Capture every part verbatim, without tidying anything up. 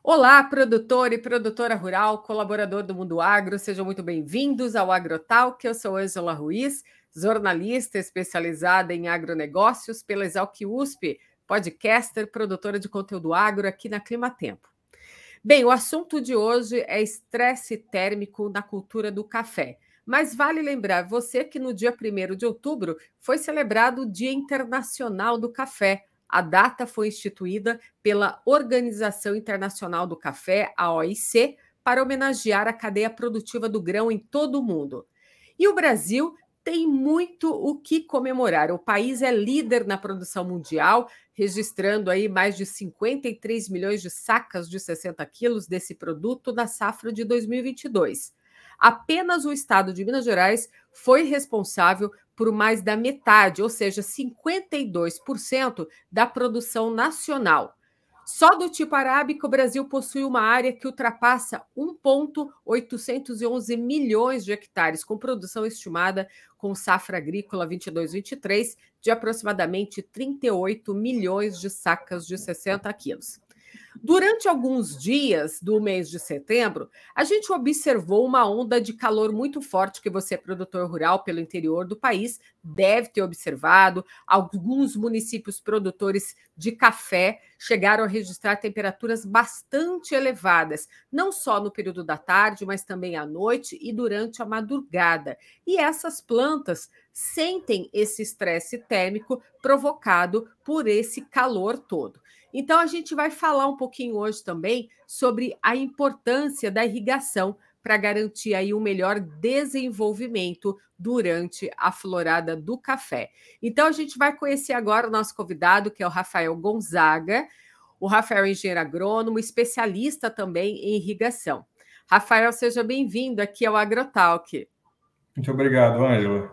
Olá, produtor e produtora rural, colaborador do Mundo Agro, sejam muito bem-vindos ao Agrotalk. Eu sou Ângela Ruiz, jornalista especializada em agronegócios pela Exalc U S P, podcaster, produtora de conteúdo agro aqui na Climatempo. Bem, o assunto de hoje é estresse térmico na cultura do café. Mas vale lembrar você que no dia primeiro de outubro foi celebrado o Dia Internacional do Café. A data foi instituída pela Organização Internacional do Café, a O I C, para homenagear a cadeia produtiva do grão em todo o mundo. E o Brasil tem muito o que comemorar. O país é líder na produção mundial, registrando aí mais de cinquenta e três milhões de sacas de sessenta quilos desse produto na safra de dois mil e vinte e dois. Apenas o estado de Minas Gerais foi responsável por mais da metade, ou seja, cinquenta e dois por cento da produção nacional. Só do tipo arábica, o Brasil possui uma área que ultrapassa um vírgula oitocentos e onze milhões de hectares, com produção estimada com safra agrícola vinte e dois vinte e três de aproximadamente trinta e oito milhões de sacas de sessenta quilos. Durante alguns dias do mês de setembro, a gente observou uma onda de calor muito forte que você, produtor rural pelo interior do país, deve ter observado. Alguns municípios produtores de café chegaram a registrar temperaturas bastante elevadas, não só no período da tarde, mas também à noite e durante a madrugada. E essas plantas sentem esse estresse térmico provocado por esse calor todo. Então, a gente vai falar um pouquinho hoje também sobre a importância da irrigação para garantir aí um melhor desenvolvimento durante a florada do café. Então, a gente vai conhecer agora o nosso convidado, que é o Rafael Gonzaga. O Rafael é engenheiro agrônomo, especialista também em irrigação. Rafael, seja bem-vindo aqui ao Agrotalk. Muito obrigado, Ângela.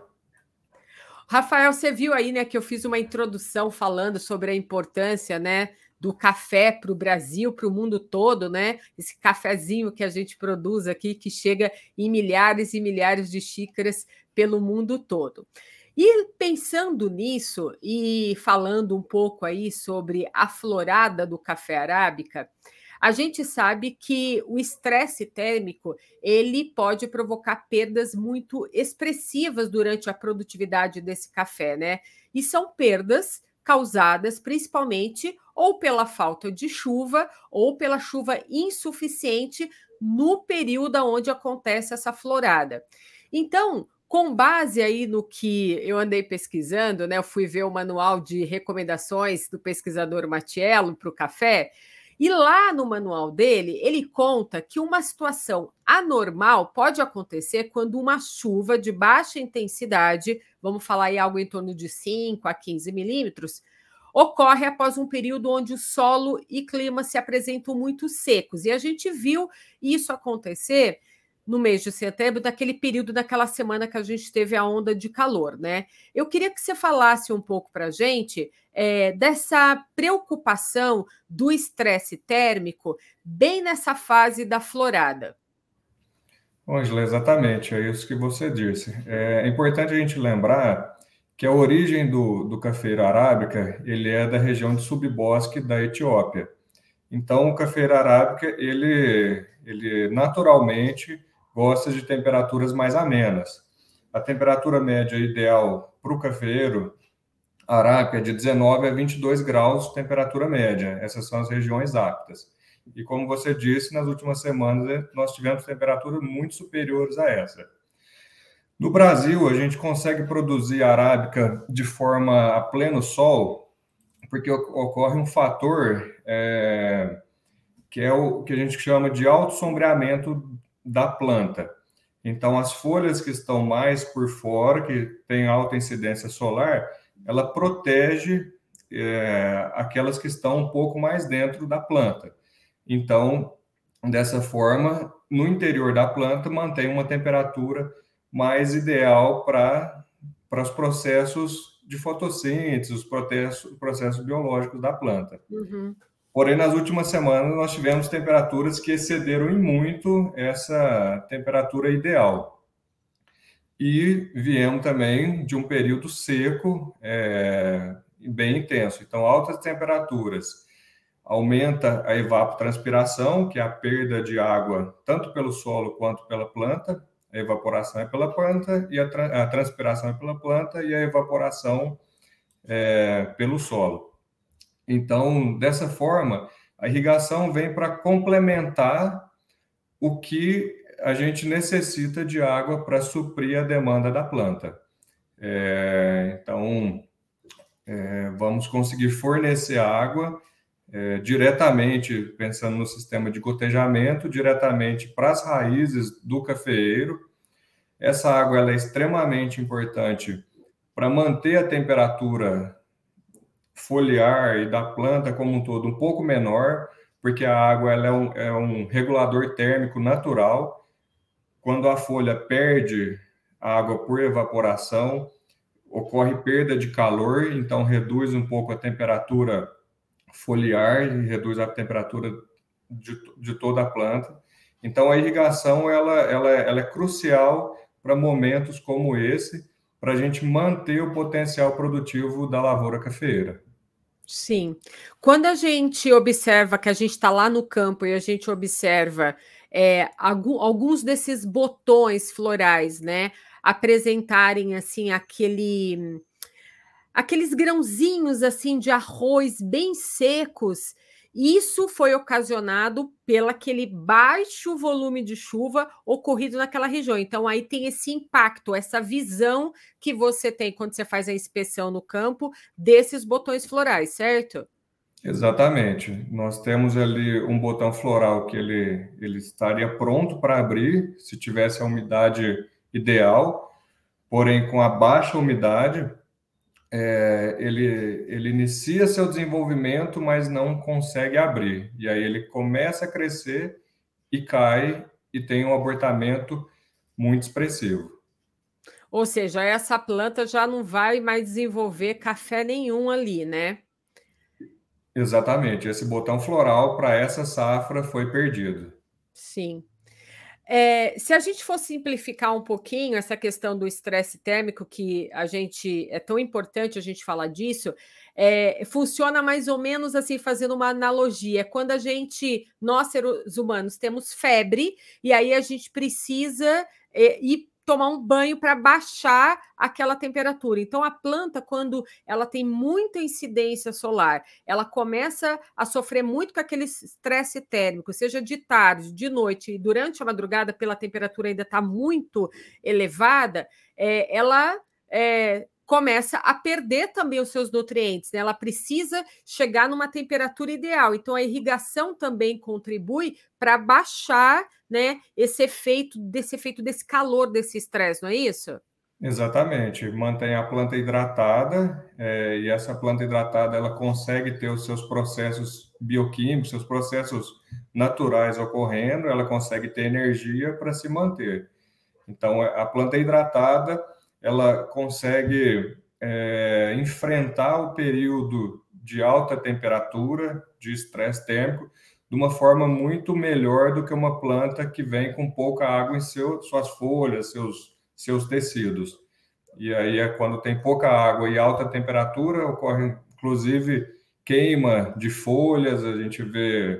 Rafael, você viu aí, né, que eu fiz uma introdução falando sobre a importância, né, do café para o Brasil, para o mundo todo, né? Esse cafezinho que a gente produz aqui, que chega em milhares e milhares de xícaras pelo mundo todo. E pensando nisso e falando um pouco aí sobre a florada do café arábica, a gente sabe que o estresse térmico ele pode provocar perdas muito expressivas durante a produtividade desse café, né? E são perdas causadas principalmente ou pela falta de chuva ou pela chuva insuficiente no período onde acontece essa florada. Então, com base aí no que eu andei pesquisando, né? Eu fui ver o manual de recomendações do pesquisador Matiello para o café. E lá no manual dele, ele conta que uma situação anormal pode acontecer quando uma chuva de baixa intensidade, vamos falar aí algo em torno de cinco a quinze milímetros, ocorre após um período onde o solo e clima se apresentam muito secos. E a gente viu isso acontecer no mês de setembro, naquele período, daquela semana que a gente teve a onda de calor, né? Eu queria que você falasse um pouco para a gente é, dessa preocupação do estresse térmico bem nessa fase da florada. Ângela, exatamente, é isso que você disse. É importante a gente lembrar que a origem do, do cafeiro arábica, ele é da região de subbosque da Etiópia. Então, o cafeiro arábica, ele, ele naturalmente gosta de temperaturas mais amenas. A temperatura média ideal para o cafeiro arábica é de dezenove a vinte e dois graus, temperatura média. Essas são as regiões aptas. E como você disse, nas últimas semanas nós tivemos temperaturas muito superiores a essa. No Brasil, a gente consegue produzir arábica de forma a pleno sol, porque ocorre um fator é, que é o que a gente chama de autossombreamento da planta. Então, as folhas que estão mais por fora, que têm alta incidência solar, ela protege é, aquelas que estão um pouco mais dentro da planta. Então, dessa forma, no interior da planta, mantém uma temperatura mais ideal para para os processos de fotossíntese, os processos, processos biológicos da planta. Uhum. Porém, nas últimas semanas, nós tivemos temperaturas que excederam em muito essa temperatura ideal. E viemos também de um período seco é, bem intenso. Então, altas temperaturas, aumenta a evapotranspiração, que é a perda de água tanto pelo solo quanto pela planta. A evaporação é pela planta e a, tra a transpiração é pela planta e a evaporação é pelo solo. Então, dessa forma, a irrigação vem para complementar o que a gente necessita de água para suprir a demanda da planta. É, então, é, vamos conseguir fornecer água é, diretamente, pensando no sistema de gotejamento, diretamente para as raízes do cafeeiro. Essa água ela é extremamente importante para manter a temperatura foliar e da planta como um todo um pouco menor, porque a água ela é, um, é um regulador térmico natural. Quando a folha perde água por evaporação, ocorre perda de calor, então reduz um pouco a temperatura foliar e reduz a temperatura de, de toda a planta. Então, a irrigação ela, ela, ela é crucial para momentos como esse, para a gente manter o potencial produtivo da lavoura cafeeira. Sim. Quando a gente observa que a gente está lá no campo e a gente observa é, alguns desses botões florais, né, apresentarem assim aquele aqueles grãozinhos assim de arroz bem secos. Isso foi ocasionado pelo aquele baixo volume de chuva ocorrido naquela região. Então, aí tem esse impacto, essa visão que você tem quando você faz a inspeção no campo desses botões florais, certo? Exatamente. Nós temos ali um botão floral que ele, ele estaria pronto para abrir se tivesse a umidade ideal, porém com a baixa umidade, é, ele, ele inicia seu desenvolvimento, mas não consegue abrir. E aí ele começa a crescer e cai e tem um abortamento muito expressivo. Ou seja, essa planta já não vai mais desenvolver café nenhum ali, né? Exatamente. Esse botão floral para essa safra foi perdido. Sim. É, se a gente for simplificar um pouquinho essa questão do estresse térmico, que a gente é tão importante a gente falar disso, é, funciona mais ou menos assim, fazendo uma analogia. Quando a gente, nós seres humanos, temos febre, e aí a gente precisa é, ir tomar um banho para baixar aquela temperatura. Então, a planta, quando ela tem muita incidência solar, ela começa a sofrer muito com aquele estresse térmico, seja de tarde, de noite e durante a madrugada, pela temperatura ainda está muito elevada, é, ela é, começa a perder também os seus nutrientes, né? Ela precisa chegar numa temperatura ideal. Então, a irrigação também contribui para baixar, né, esse efeito, desse efeito desse calor, desse estresse, não é isso? Exatamente, mantém a planta hidratada, é, e essa planta hidratada ela consegue ter os seus processos bioquímicos, seus processos naturais ocorrendo, ela consegue ter energia para se manter. Então, a planta hidratada ela consegue é, enfrentar o período de alta temperatura, de estresse térmico, de uma forma muito melhor do que uma planta que vem com pouca água em seu, suas folhas, seus, seus tecidos. E aí é quando tem pouca água e alta temperatura, ocorre inclusive queima de folhas, a gente vê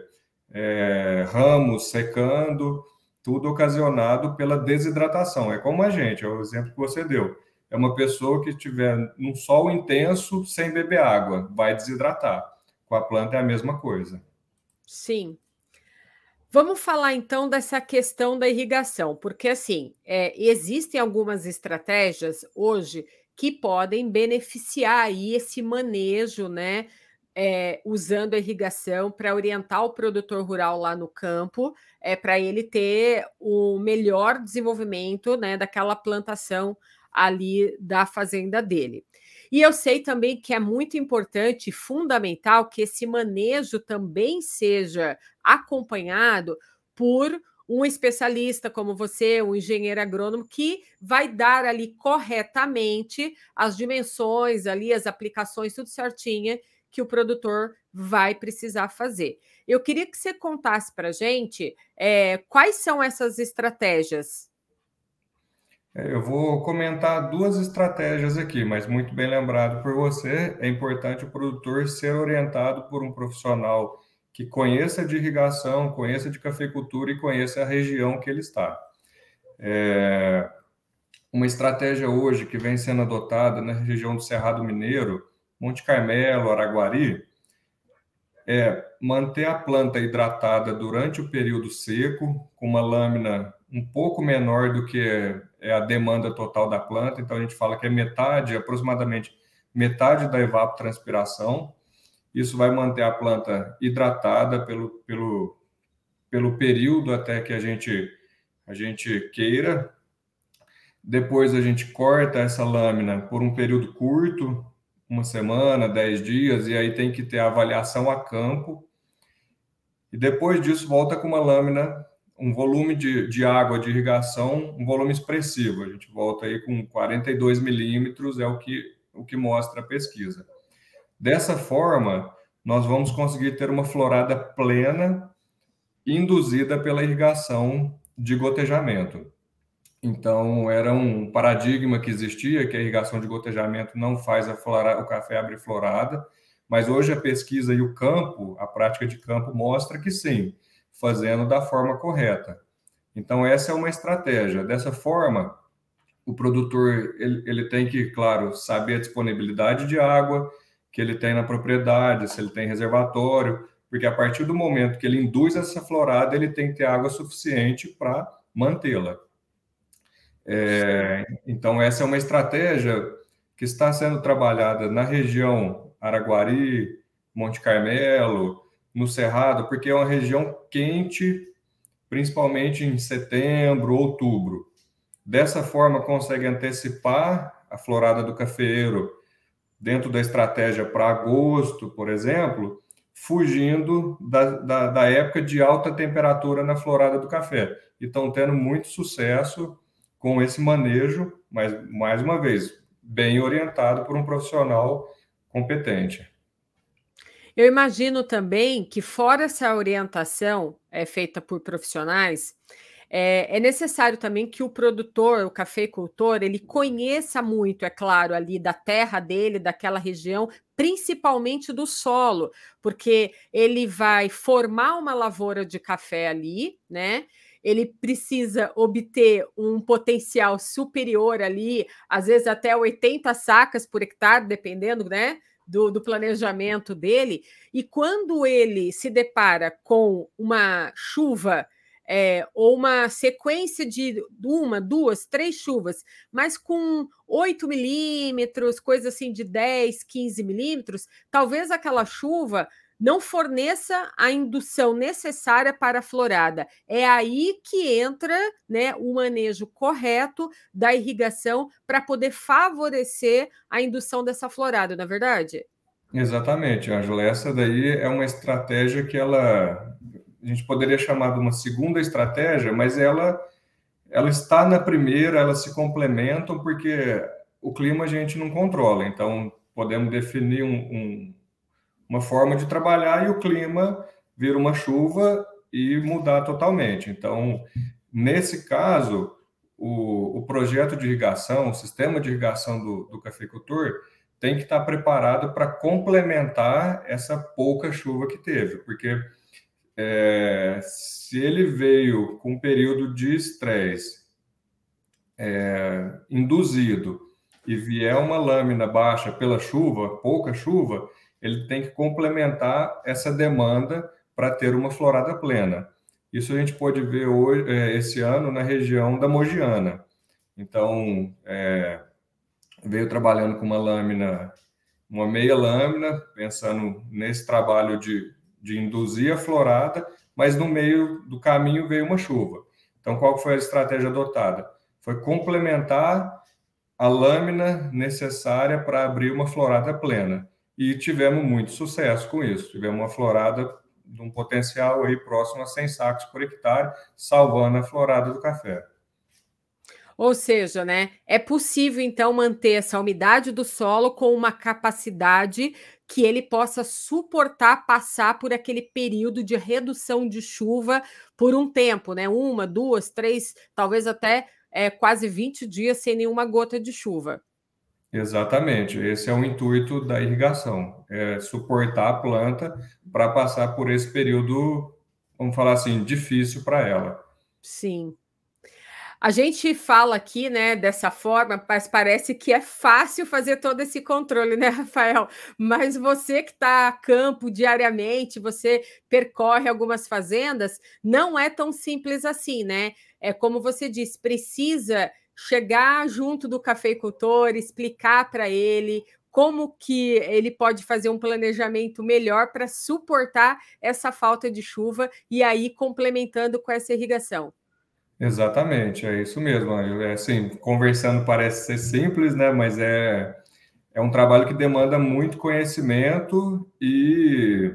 é, ramos secando, tudo ocasionado pela desidratação. É como a gente, é o exemplo que você deu. É uma pessoa que estiver num sol intenso sem beber água, vai desidratar. Com a planta é a mesma coisa. Sim. Vamos falar então dessa questão da irrigação, porque assim, é, existem algumas estratégias hoje que podem beneficiar aí esse manejo, né? É, usando a irrigação para orientar o produtor rural lá no campo, é, para ele ter o melhor desenvolvimento, né, daquela plantação ali da fazenda dele. E eu sei também que é muito importante e fundamental que esse manejo também seja acompanhado por um especialista como você, um engenheiro agrônomo, que vai dar ali corretamente as dimensões, ali as aplicações, tudo certinha que o produtor vai precisar fazer. Eu queria que você contasse para a gente é, quais são essas estratégias. Eu vou comentar duas estratégias aqui, mas muito bem lembrado por você, é importante o produtor ser orientado por um profissional que conheça de irrigação, conheça de cafeicultura e conheça a região que ele está. É, uma estratégia hoje que vem sendo adotada na região do Cerrado Mineiro, Monte Carmelo, Araguari, é manter a planta hidratada durante o período seco, com uma lâmina um pouco menor do que é a demanda total da planta. Então, a gente fala que é metade, aproximadamente metade da evapotranspiração. Isso vai manter a planta hidratada pelo, pelo, pelo período até que a gente, a gente queira. Depois, a gente corta essa lâmina por um período curto, uma semana, dez dias, e aí tem que ter a avaliação a campo. E depois disso, volta com uma lâmina, um volume de, de água de irrigação, um volume expressivo. A gente volta aí com quarenta e dois milímetros, é o que, o que mostra a pesquisa. Dessa forma, nós vamos conseguir ter uma florada plena, induzida pela irrigação de gotejamento. Então, era um paradigma que existia, que a irrigação de gotejamento não faz a flora, o café abrir florada, mas hoje a pesquisa e o campo, a prática de campo, mostra que sim, fazendo da forma correta. Então, essa é uma estratégia. Dessa forma, o produtor ele, ele tem que, claro, saber a disponibilidade de água que ele tem na propriedade, se ele tem reservatório, porque a partir do momento que ele induz essa florada, ele tem que ter água suficiente para mantê-la. É, então, essa é uma estratégia que está sendo trabalhada na região Araguari, Monte Carmelo, no Cerrado, porque é uma região quente, principalmente em setembro, outubro. Dessa forma, consegue antecipar a florada do cafeeiro dentro da estratégia para agosto, por exemplo, fugindo da, da, da época de alta temperatura na florada do café. E estão tendo muito sucesso com esse manejo, mas, mais uma vez, bem orientado por um profissional competente. Eu imagino também que, fora essa orientação é, feita por profissionais, é, é necessário também que o produtor, o cafeicultor, ele conheça muito, é claro, ali da terra dele, daquela região, principalmente do solo, porque ele vai formar uma lavoura de café ali, né? Ele precisa obter um potencial superior ali, às vezes até oitenta sacas por hectare, dependendo, né? Do, do planejamento dele, e quando ele se depara com uma chuva é, ou uma sequência de uma, duas, três chuvas, mas com oito milímetros, coisa assim de dez, quinze milímetros, talvez aquela chuva não forneça a indução necessária para a florada. É aí que entra, né, o manejo correto da irrigação para poder favorecer a indução dessa florada, não é verdade? Exatamente, Ângela. Essa daí é uma estratégia que ela, a gente poderia chamar de uma segunda estratégia, mas ela, ela está na primeira, elas se complementam, porque o clima a gente não controla. Então, podemos definir um, um, uma forma de trabalhar e o clima vira uma chuva e mudar totalmente. Então, nesse caso, o, o projeto de irrigação, o sistema de irrigação do, do cafeicultor tem que estar preparado para complementar essa pouca chuva que teve, porque é, se ele veio com um período de estresse é, induzido e vier uma lâmina baixa pela chuva, pouca chuva, ele tem que complementar essa demanda para ter uma florada plena. Isso a gente pode ver hoje, é, esse ano na região da Mogiana. Então, é, veio trabalhando com uma lâmina, uma meia lâmina, pensando nesse trabalho de, de induzir a florada, mas no meio do caminho veio uma chuva. Então, qual foi a estratégia adotada? Foi complementar a lâmina necessária para abrir uma florada plena. E tivemos muito sucesso com isso. Tivemos uma florada de um potencial aí próximo a cem sacos por hectare, salvando a florada do café. Ou seja, né, é possível, então, manter essa umidade do solo com uma capacidade que ele possa suportar passar por aquele período de redução de chuva por um tempo, né? Uma, duas, três, talvez até é, quase vinte dias sem nenhuma gota de chuva. Exatamente, esse é o intuito da irrigação, é suportar a planta para passar por esse período, vamos falar assim, difícil para ela. Sim. A gente fala aqui, né, dessa forma, mas parece que é fácil fazer todo esse controle, né, Rafael? Mas você que está a campo diariamente, você percorre algumas fazendas, não é tão simples assim, né? É como você disse, precisa chegar junto do cafeicultor, explicar para ele como que ele pode fazer um planejamento melhor para suportar essa falta de chuva e aí complementando com essa irrigação. Exatamente, é isso mesmo. É assim, conversando parece ser simples, né? Mas é, é um trabalho que demanda muito conhecimento e,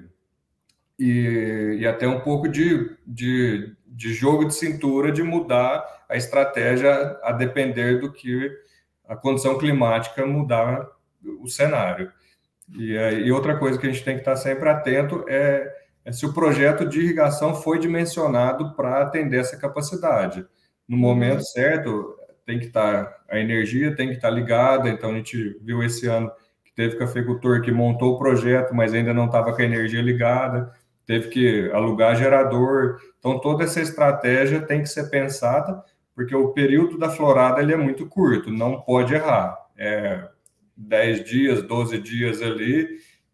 e, e até um pouco de, de, de jogo de cintura de mudar a estratégia a depender do que a condição climática mudar o cenário. E, aí- e outra coisa que a gente tem que estar sempre atento é, é se o projeto de irrigação foi dimensionado para atender essa capacidade. No momento Uhum. certo, tem que estar, a energia tem que estar ligada. Então, a gente viu esse ano que teve cafeicultor que montou o projeto, mas ainda não estava com a energia ligada, teve que alugar gerador. Então, toda essa estratégia tem que ser pensada, porque o período da florada ele é muito curto, não pode errar. É, dez dias, doze dias ali,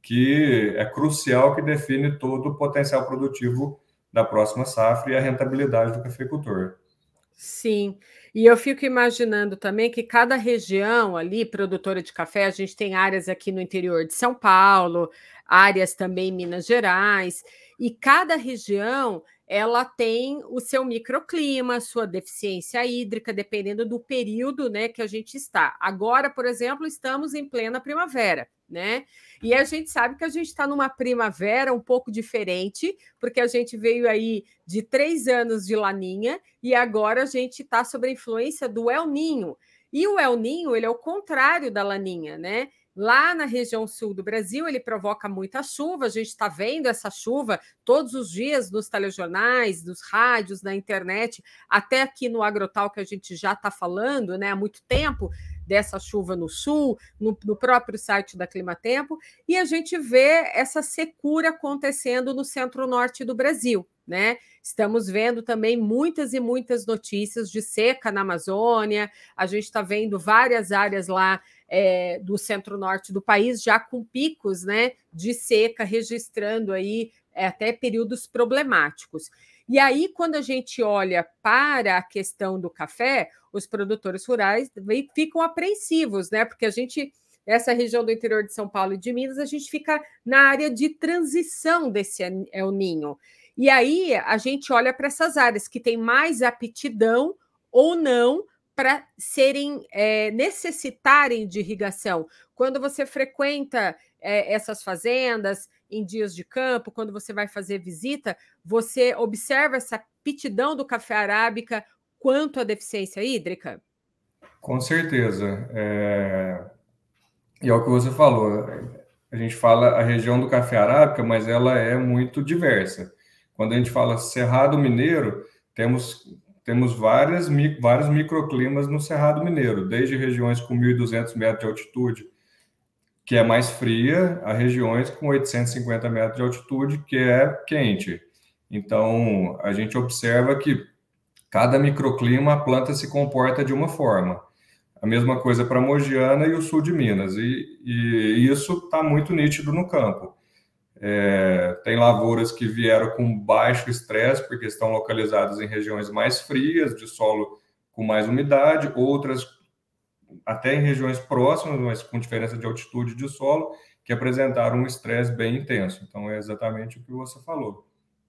que é crucial, que define todo o potencial produtivo da próxima safra e a rentabilidade do cafeicultor. Sim, e eu fico imaginando também que cada região ali, produtora de café, a gente tem áreas aqui no interior de São Paulo, áreas também em Minas Gerais, e cada região ela tem o seu microclima, sua deficiência hídrica, dependendo do período, né, que a gente está. Agora, por exemplo, estamos em plena primavera, né? E a gente sabe que a gente está numa primavera um pouco diferente, porque a gente veio aí de três anos de laninha e agora a gente está sob a influência do El Ninho. E o El Ninho, ele é o contrário da laninha, né? Lá na região sul do Brasil, ele provoca muita chuva, a gente está vendo essa chuva todos os dias nos telejornais, nos rádios, na internet, até aqui no Agrotal, que a gente já está falando né, há muito tempo dessa chuva no sul, no, no próprio site da Climatempo, e a gente vê essa secura acontecendo no centro-norte do Brasil. Né? Estamos vendo também muitas e muitas notícias de seca na Amazônia, a gente está vendo várias áreas lá é, do centro-norte do país já com picos né, de seca, registrando aí é, até períodos problemáticos. E aí, quando a gente olha para a questão do café, os produtores rurais ficam apreensivos, né? Porque a gente, essa região do interior de São Paulo e de Minas, a gente fica na área de transição desse El Ninho. E aí a gente olha para essas áreas que têm mais aptidão ou não para serem é, necessitarem de irrigação. Quando você frequenta é, essas fazendas em dias de campo, quando você vai fazer visita, você observa essa aptidão do café arábica quanto à deficiência hídrica? Com certeza. É... E é o que você falou. A gente fala a região do café arábica, mas ela é muito diversa. Quando a gente fala Cerrado Mineiro, temos, temos várias, vários microclimas no Cerrado Mineiro, desde regiões com mil e duzentos metros de altitude, que é mais fria, a regiões com oitocentos e cinquenta metros de altitude, que é quente. Então, a gente observa que cada microclima a planta se comporta de uma forma. A mesma coisa para Mogiana e o sul de Minas. E, e isso está muito nítido no campo. É, tem lavouras que vieram com baixo estresse, porque estão localizadas em regiões mais frias, de solo com mais umidade, outras até em regiões próximas, mas com diferença de altitude de solo, que apresentaram um estresse bem intenso. Então, é exatamente o que você falou.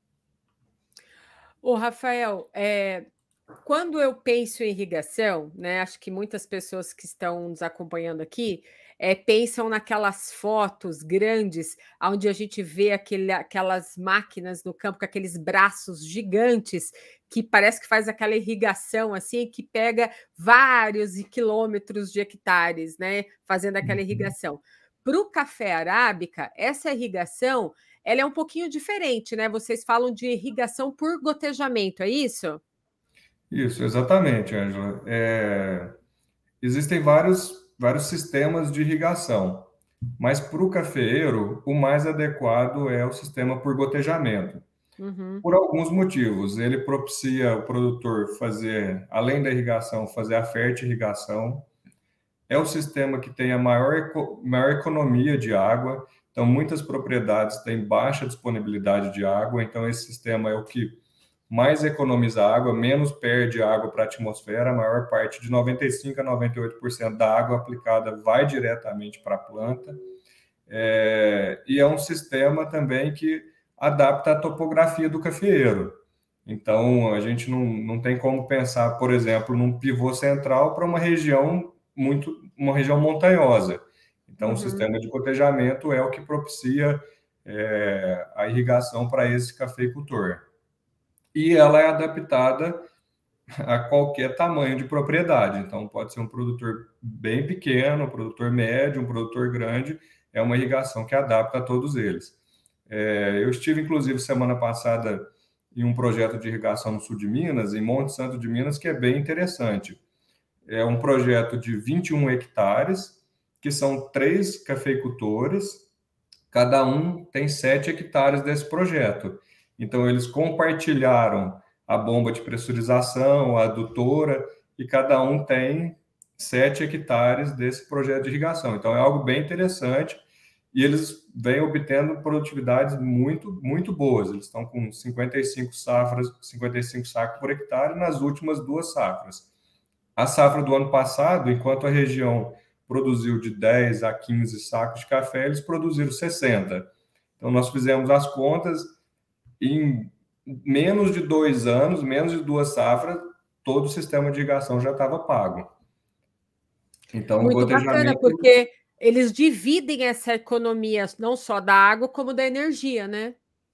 Ô, Rafael, é, quando eu penso em irrigação, né, acho que muitas pessoas que estão nos acompanhando aqui é, pensam naquelas fotos grandes, onde a gente vê aquele, aquelas máquinas no campo com aqueles braços gigantes que parece que faz aquela irrigação assim, que pega vários quilômetros de hectares, né, fazendo aquela Uhum. irrigação. Para o café arábica, essa irrigação ela é um pouquinho diferente, né? Vocês falam de irrigação por gotejamento, é isso? Isso, exatamente, Ângela. É, existem vários. vários sistemas de irrigação. Mas para o cafeeiro, o mais adequado é o sistema por gotejamento. Uhum. Por alguns motivos. Ele propicia o produtor fazer, além da irrigação, fazer a fertirrigação. É o sistema que tem a maior, eco, maior economia de água. Então, muitas propriedades têm baixa disponibilidade de água. Então, esse sistema é o que mais economiza água, menos perde água para a atmosfera. A maior parte, de noventa e cinco por cento a noventa e oito por cento da água aplicada vai diretamente para a planta. É, e é um sistema também que adapta a topografia do cafeeiro. Então, a gente não, não tem como pensar, por exemplo, num pivô central para uma região muito, uma região montanhosa. Então, uhum. O sistema de gotejamento é o que propicia é, a irrigação para esse cafeicultor. E ela é adaptada a qualquer tamanho de propriedade. Então, pode ser um produtor bem pequeno, um produtor médio, um produtor grande. É uma irrigação que adapta a todos eles. É, eu estive, inclusive, semana passada em um projeto de irrigação no sul de Minas, em Monte Santo de Minas, que é bem interessante. É um projeto de vinte e um hectares, que são três cafeicultores, cada um tem sete hectares desse projeto. Então, eles compartilharam a bomba de pressurização, a adutora, e cada um tem sete hectares desse projeto de irrigação. Então, é algo bem interessante. E eles vêm obtendo produtividades muito, muito boas. Eles estão com cinquenta e cinco safras, cinquenta e cinco sacos por hectare nas últimas duas safras. A safra do ano passado, enquanto a região produziu de dez a quinze sacos de café, eles produziram sessenta. Então, nós fizemos as contas, em menos de dois anos, menos de duas safras, todo o sistema de irrigação já estava pago. Então, muito bacana, porque eles dividem essa economia não só da água, como da energia, né?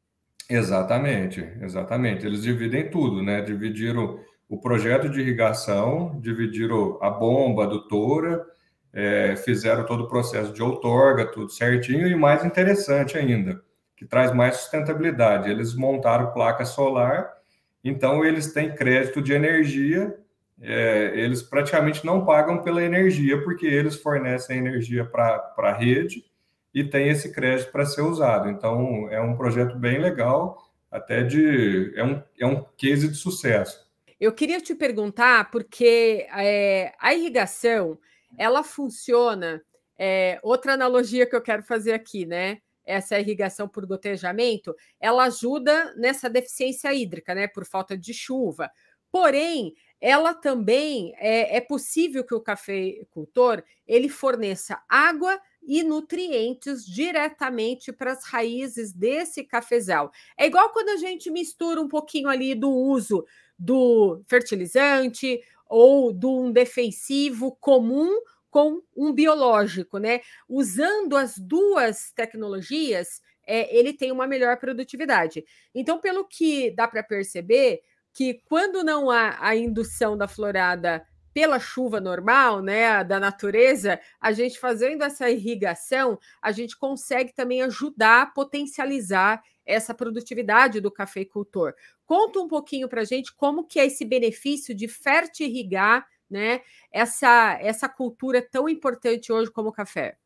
Exatamente, exatamente. Eles dividem tudo, né? Dividiram o projeto de irrigação, dividiram a bomba, a adutora, é, fizeram todo o processo de outorga, tudo certinho, e mais interessante ainda, que traz mais sustentabilidade. Eles montaram placa solar, então eles têm crédito de energia. É, eles praticamente não pagam pela energia, porque eles fornecem energia para a rede e tem esse crédito para ser usado. Então, é um projeto bem legal, até de... é um, é um case de sucesso. Eu queria te perguntar, porque é, a irrigação, ela funciona... É, outra analogia que eu quero fazer aqui, né? Essa irrigação por gotejamento, ela ajuda nessa deficiência hídrica, né? Por falta de chuva. Porém, ela também é, é possível que o cafeicultor ele forneça água e nutrientes diretamente para as raízes desse cafezal. É igual quando a gente mistura um pouquinho ali do uso do fertilizante ou de um defensivo comum com um biológico, né? Usando as duas tecnologias, é, ele tem uma melhor produtividade. Então, pelo que dá para perceber, que quando não há a indução da florada pela chuva normal, né, da natureza, a gente fazendo essa irrigação, a gente consegue também ajudar a potencializar essa produtividade do cafeicultor. Conta um pouquinho para a gente como que é esse benefício de fertirrigar, né, essa, essa cultura tão importante hoje como o café.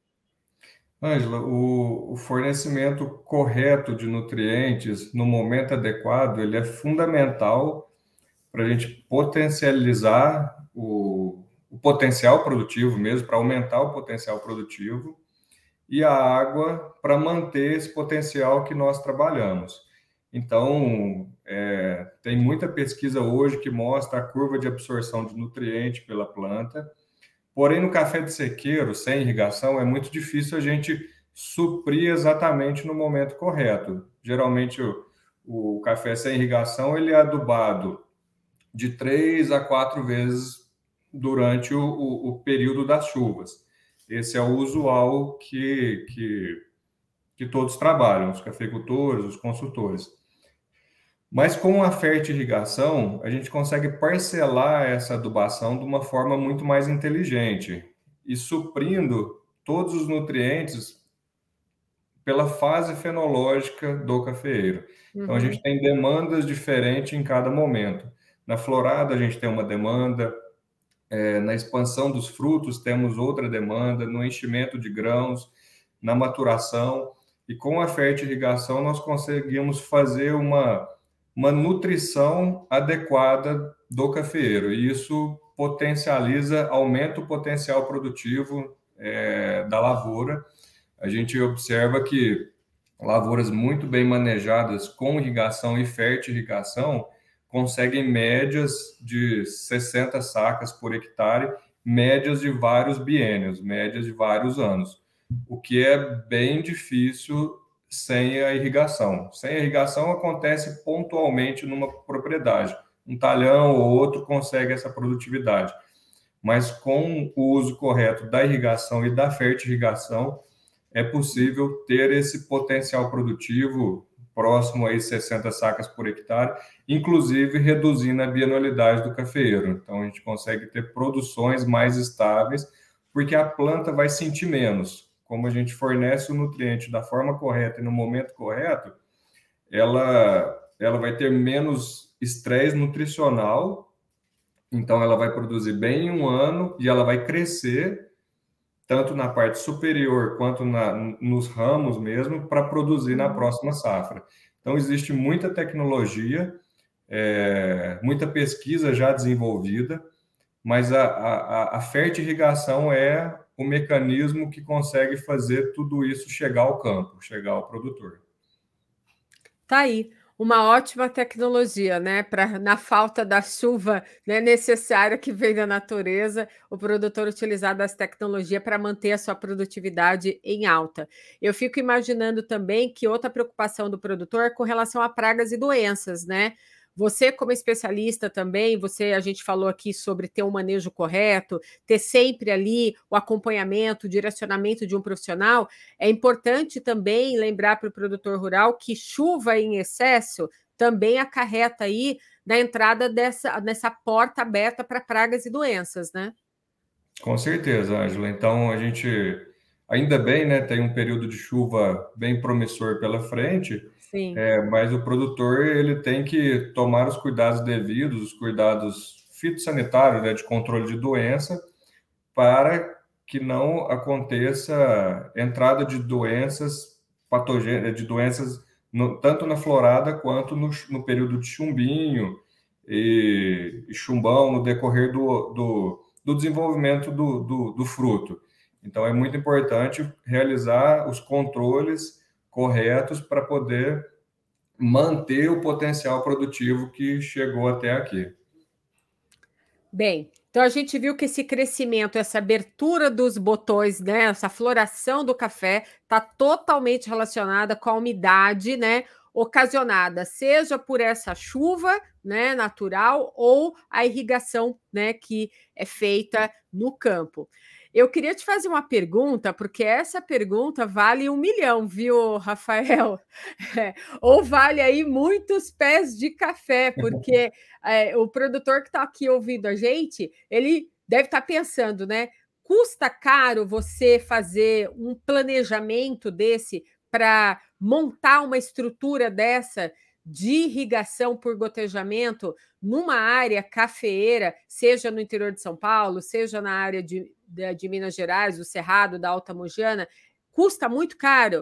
Ângela, o, o fornecimento correto de nutrientes no momento adequado, ele é fundamental para a gente potencializar o, o potencial produtivo mesmo, para aumentar o potencial produtivo, e a água para manter esse potencial que nós trabalhamos. Então, é, tem muita pesquisa hoje que mostra a curva de absorção de nutriente pela planta, porém, no café de sequeiro, sem irrigação, é muito difícil a gente suprir exatamente no momento correto. Geralmente, o, o café sem irrigação ele é adubado de três a quatro vezes durante o, o, o período das chuvas. Esse é o usual que, que, que todos trabalham, os cafeicultores, os consultores. Mas com a fertirrigação, a gente consegue parcelar essa adubação de uma forma muito mais inteligente e suprindo todos os nutrientes pela fase fenológica do cafeeiro. Uhum. Então, a gente tem demandas diferentes em cada momento. Na florada, a gente tem uma demanda, É, na expansão dos frutos, temos outra demanda, no enchimento de grãos, na maturação, e com a fertirrigação nós conseguimos fazer uma, uma nutrição adequada do cafeeiro, e isso potencializa, aumenta o potencial produtivo é, da lavoura. A gente observa que lavouras muito bem manejadas com irrigação e fertirrigação conseguem médias de sessenta sacas por hectare, médias de vários biênios, médias de vários anos, o que é bem difícil sem a irrigação. Sem a irrigação acontece pontualmente numa propriedade. Um talhão ou outro consegue essa produtividade. Mas com o uso correto da irrigação e da fertirrigação, é possível ter esse potencial produtivo próximo a sessenta sacas por hectare, inclusive reduzindo a bianualidade do cafeeiro. Então, a gente consegue ter produções mais estáveis, porque a planta vai sentir menos. Como a gente fornece o nutriente da forma correta e no momento correto, ela, ela vai ter menos estresse nutricional, então ela vai produzir bem em um ano e ela vai crescer tanto na parte superior quanto na, nos ramos mesmo, para produzir na próxima safra. Então, existe muita tecnologia, é, muita pesquisa já desenvolvida, mas a, a, a fertirrigação é o mecanismo que consegue fazer tudo isso chegar ao campo, chegar ao produtor. Tá aí. Uma ótima tecnologia, né? Para na falta da chuva, né, necessária que vem da natureza, o produtor utilizar das tecnologias para manter a sua produtividade em alta. Eu fico imaginando também que outra preocupação do produtor é com relação a pragas e doenças, né? Você, como especialista também, você, a gente falou aqui sobre ter um manejo correto, ter sempre ali o acompanhamento, o direcionamento de um profissional. É importante também lembrar para o produtor rural que chuva em excesso também acarreta aí na entrada dessa, nessa porta aberta para pragas e doenças, né? Com certeza, Ângela. Então, a gente, ainda bem, né, tem um período de chuva bem promissor pela frente, Sim. é, mas o produtor ele tem que tomar os cuidados devidos, os cuidados fitossanitários, né, de controle de doença, para que não aconteça entrada de doenças patogênicas, de doenças no, tanto na florada quanto no, no período de chumbinho e, e chumbão no decorrer do, do, do desenvolvimento do, do, do fruto. Então, é muito importante realizar os controles corretos para poder manter o potencial produtivo que chegou até aqui. Bem, então a gente viu que esse crescimento, essa abertura dos botões, né, essa floração do café está totalmente relacionada com a umidade, né, ocasionada, seja por essa chuva, né, natural ou a irrigação, né, que é feita no campo. Eu queria te fazer uma pergunta, porque essa pergunta vale um milhão, viu, Rafael? É, ou vale aí muitos pés de café, porque é, o produtor que está aqui ouvindo a gente, ele deve estar tá pensando, né? Custa caro você fazer um planejamento desse para montar uma estrutura dessa de irrigação por gotejamento numa área cafeeira, seja no interior de São Paulo, seja na área de, de, de Minas Gerais, o Cerrado, da Alta Mogiana, custa muito caro?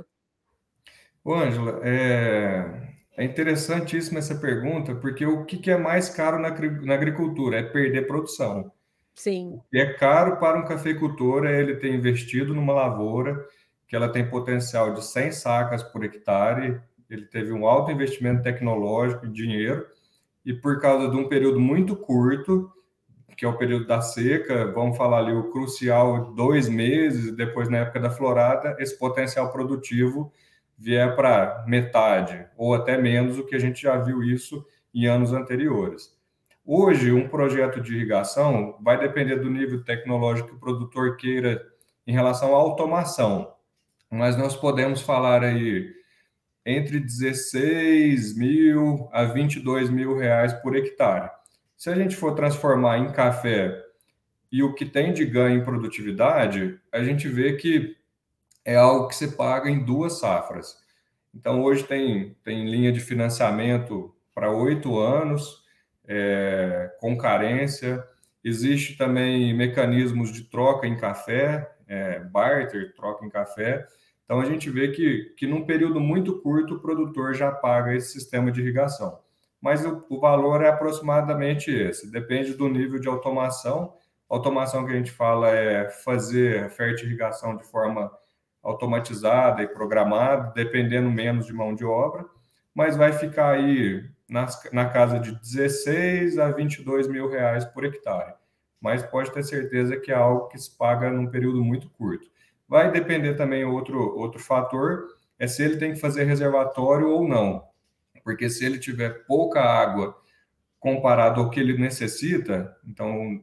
Ô, Ângela, é, é interessantíssima essa pergunta, porque o que que é mais caro na, agri- na agricultura? É perder produção. Sim. E é caro para um cafeicultor é ele ter investido numa lavoura que ela tem potencial de cem sacas por hectare, ele teve um alto investimento tecnológico e dinheiro, e por causa de um período muito curto, que é o período da seca, vamos falar ali o crucial dois meses, depois na época da florada, esse potencial produtivo vier para metade ou até menos, o que a gente já viu isso em anos anteriores. Hoje, um projeto de irrigação vai depender do nível tecnológico que o produtor queira em relação à automação, mas nós podemos falar aí entre dezesseis mil a vinte e dois mil reais por hectare. Se a gente for transformar em café e o que tem de ganho em produtividade, a gente vê que é algo que se paga em duas safras. Então, hoje tem, tem linha de financiamento para oito anos, é, com carência, Existe também mecanismos de troca em café, é, barter, troca em café. Então, a gente vê que, que num período muito curto o produtor já paga esse sistema de irrigação. Mas o, o valor é aproximadamente esse, depende do nível de automação. Automação que a gente fala é fazer a fertirrigação de forma automatizada e programada, dependendo menos de mão de obra, mas vai ficar aí nas, na casa de dezesseis a vinte e dois mil reais por hectare. Mas pode ter certeza que é algo que se paga num período muito curto. Vai depender também outro, outro fator, é se ele tem que fazer reservatório ou não. Porque se ele tiver pouca água comparado ao que ele necessita, então,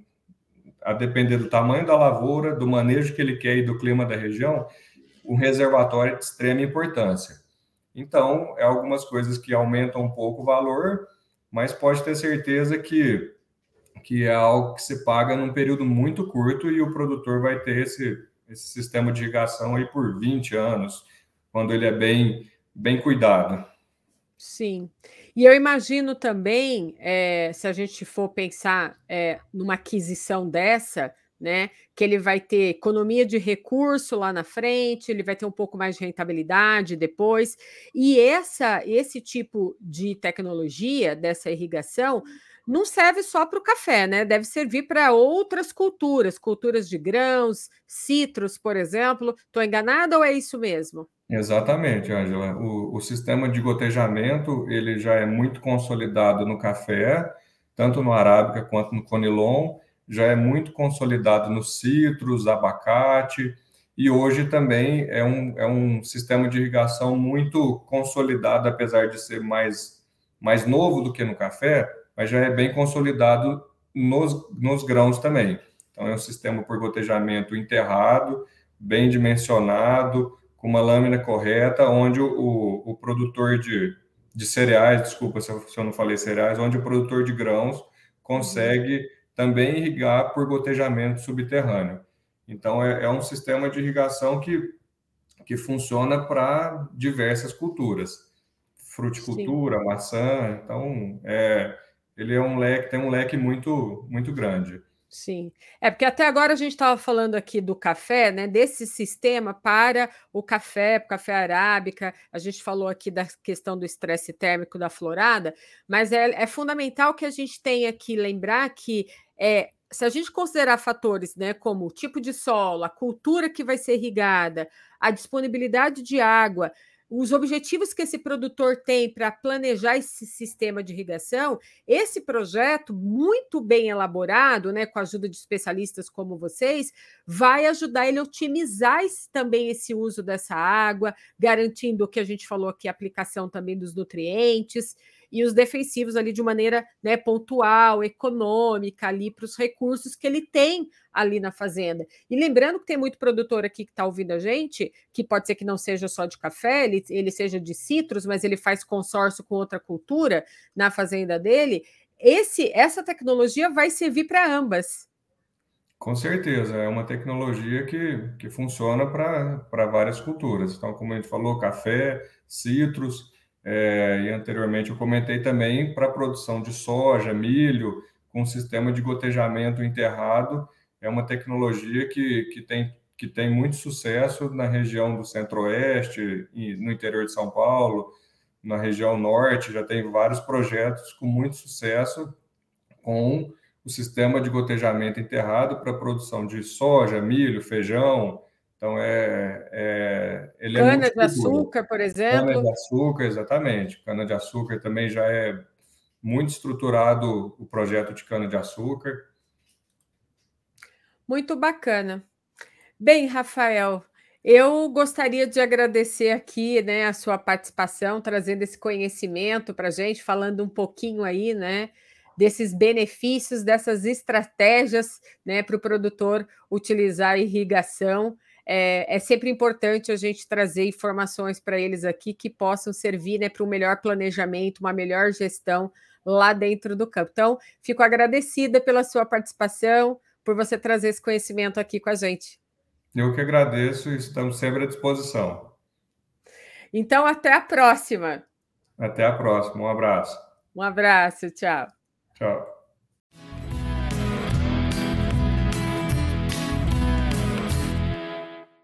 a depender do tamanho da lavoura, do manejo que ele quer e do clima da região, o reservatório é de extrema importância. Então, é algumas coisas que aumentam um pouco o valor, mas pode ter certeza que, que é algo que se paga num período muito curto e o produtor vai ter esse, esse sistema de irrigação aí por vinte anos, quando ele é bem, bem cuidado. Sim. E eu imagino também, é, se a gente for pensar é, numa aquisição dessa, né, que ele vai ter economia de recurso lá na frente, ele vai ter um pouco mais de rentabilidade depois. E essa, esse tipo de tecnologia, dessa irrigação, não serve só para o café, né? Deve servir para outras culturas, culturas de grãos, citros, por exemplo. Estou enganada ou é isso mesmo? Exatamente, Ângela. O, o sistema de gotejamento ele já é muito consolidado no café, tanto no arábica quanto no conilon, já é muito consolidado nos citros, abacate, e hoje também é um, é um sistema de irrigação muito consolidado, apesar de ser mais, mais novo do que no café, mas já é bem consolidado nos, nos grãos também. Então, é um sistema por gotejamento enterrado, bem dimensionado, com uma lâmina correta, onde o, o, o produtor de, de cereais, desculpa se eu, se eu não falei cereais, onde o produtor de grãos consegue uhum. também irrigar por gotejamento subterrâneo. Então, é, é um sistema de irrigação que, que funciona para diversas culturas, fruticultura, Sim. maçã, então, é, ele é um leque, tem um leque muito, muito grande. Sim, é porque até agora a gente estava falando aqui do café, né? Desse sistema para o café, para o café arábica. A gente falou aqui da questão do estresse térmico da florada, mas é, é fundamental que a gente tenha que lembrar que é, se a gente considerar fatores, né, como o tipo de solo, a cultura que vai ser irrigada, a disponibilidade de água, os objetivos que esse produtor tem para planejar esse sistema de irrigação, esse projeto, muito bem elaborado, né, com a ajuda de especialistas como vocês, vai ajudar ele a otimizar esse, também esse uso dessa água, garantindo o que a gente falou aqui, a aplicação também dos nutrientes e os defensivos ali de maneira, né, pontual, econômica, ali para os recursos que ele tem ali na fazenda. E lembrando que tem muito produtor aqui que está ouvindo a gente, que pode ser que não seja só de café, ele, ele seja de citros, mas ele faz consórcio com outra cultura na fazenda dele. Esse, essa tecnologia vai servir para ambas. Com certeza, é uma tecnologia que, que funciona para várias culturas. Então, como a gente falou, café, citros, é, e anteriormente eu comentei também para a produção de soja, milho, com sistema de gotejamento enterrado. É uma tecnologia que, que, tem, que tem muito sucesso na região do Centro-Oeste, no interior de São Paulo, na região Norte, já tem vários projetos com muito sucesso com o sistema de gotejamento enterrado para a produção de soja, milho, feijão. Então, é, é, ele é Cana-de-açúcar, por exemplo. Cana-de-açúcar, exatamente. Cana-de-açúcar também já é muito estruturado o projeto de cana-de-açúcar. Muito bacana. Bem, Rafael, eu gostaria de agradecer aqui, né, a sua participação, trazendo esse conhecimento para a gente, falando um pouquinho aí, né, desses benefícios, dessas estratégias, né, para o produtor utilizar a irrigação. É, é sempre importante a gente trazer informações para eles aqui que possam servir, né, para um melhor planejamento, uma melhor gestão lá dentro do campo. Então, fico agradecida pela sua participação, por você trazer esse conhecimento aqui com a gente. Eu que agradeço e estamos sempre à disposição. Então, até a próxima. Até a próxima. Um abraço. Um abraço, tchau. Tchau.